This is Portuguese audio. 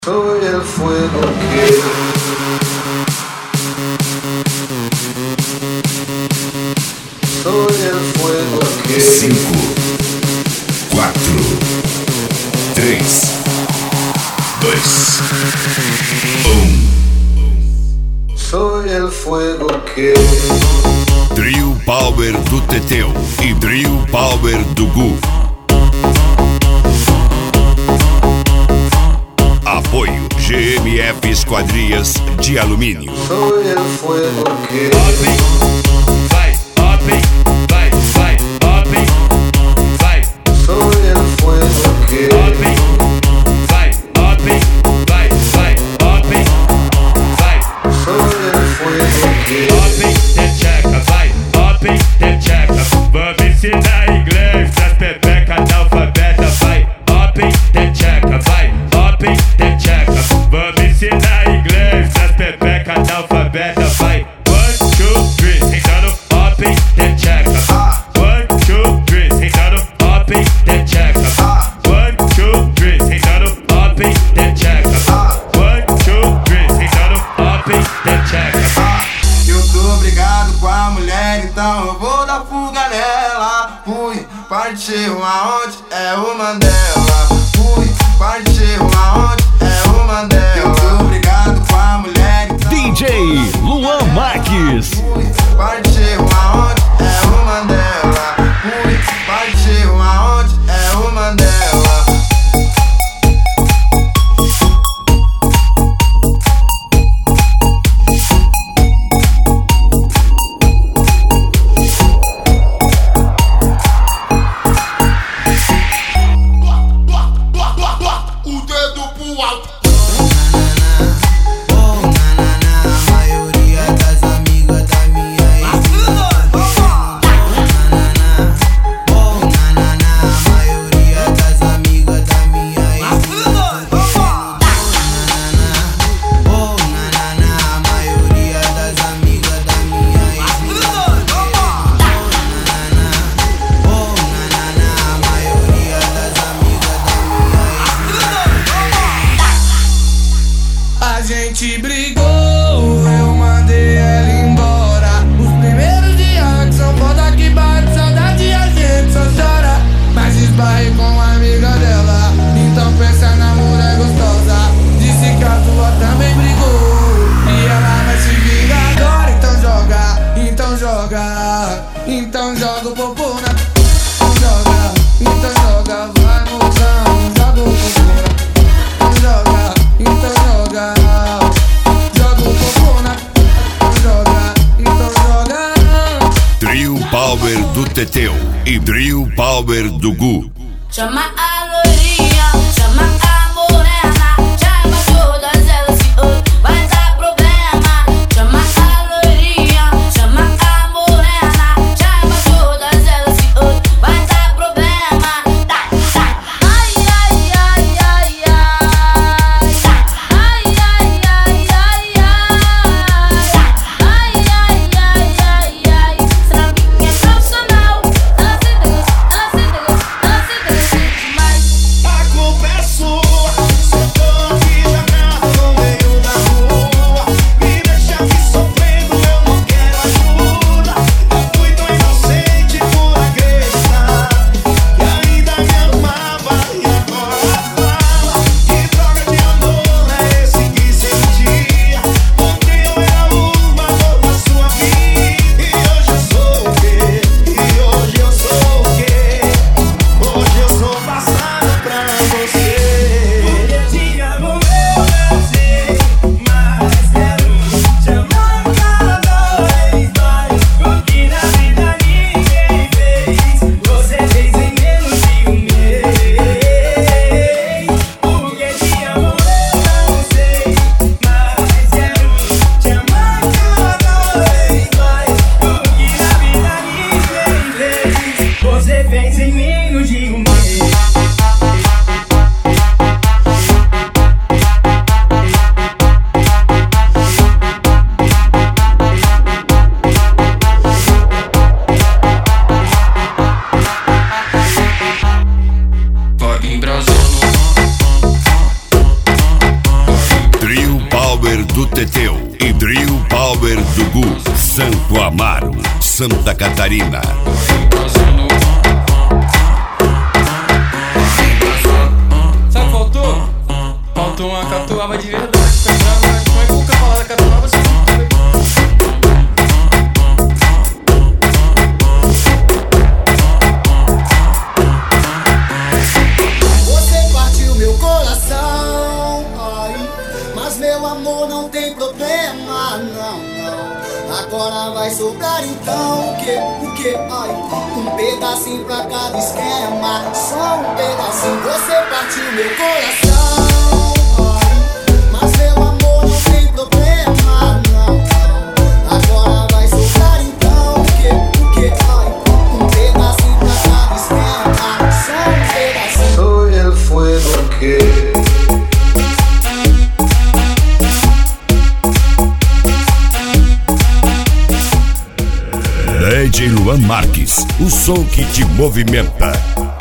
Soy el fuego que soy el fuego que 5, 4, 3, 2, 1. soy el fuego que Trio Power do Teteu e Trio Power do Gu. Apoio GMF Esquadrias de Alumínio. soy el fuego que Vai, vai, vai, vai. soy el fuego que Vai, vai, vai. soy el fuego que Then checa, vai, then checa. Vamos ensinar inglês pras pepeca analfabeta, vai. Then checa, vai, then checa. Vamos ensinar inglês pras pepeca analfabeta, vai. 1, 2, 3, sentando, then checa. 1, 2, 3, sentando, then checa. 1, 2, 3, sentando, then checa. 1, 2, 3, sentando, then checa. Eu tô brigado com a mulher, então eu vou dar fuga nela. Fui, partiu aonde? É o Mandela. Fui, partiu aonde? É o Mandela. Eu tô brigado com a mulher, então DJ Luan Marques. fui, partiu aonde? É o Mandela. Fui, partiu aonde? É o Mandela. O dedo pro alto. A maioria das amigas da minha ex. A maioria das amigas da minha ex. A maioria das amigas da minha ex. A maioria das amigas da minha ex. A gente brigou, eu mandei ela embora. Os primeiros dias que são foda que bate saudade, a gente só chora. Mas esbarrei com a amiga dela, então pensa na mulher gostosa. Disse que a tua também brigou e ela vai se vingar agora. Então joga, então joga, então joga o popô na. Então joga, vai mozão, joga o popô na. Então joga, joga o popô na. Então joga. Trio Power do Teteu e Trio Power do Gu. Chama a loirinha, chama a morena, chama todas elas se hoje vai dar problema. Chama a loirinha, chama a morena, chama todas elas se hoje vai dar problema. Ai, ai, ai, ai, ai. Ai, ai, ai, ai, ai. Ai, ai, ai, ai, ai. Será que é profissional? Ela se deu, ela se deu, ela se deu. Teteu e Drill Power do Gu, Santo Amaro, Santa Catarina. Sabe o que faltou? Faltou uma catuaba de verdade. Como é que eu vou falar da catuaba assim? Você partiu meu coração, ai, mas meu amor não tem problema, não. Agora vai sobrar então o que, ai, um pedacinho pra cada esquema, só um pedacinho. Você partiu meu coração, ai, mas meu amor não tem problema, não. Agora vai sobrar então o que, ai, um pedacinho pra cada esquema, só um pedacinho. Soy el fuego que DJ Luan Marques, o som que te movimenta.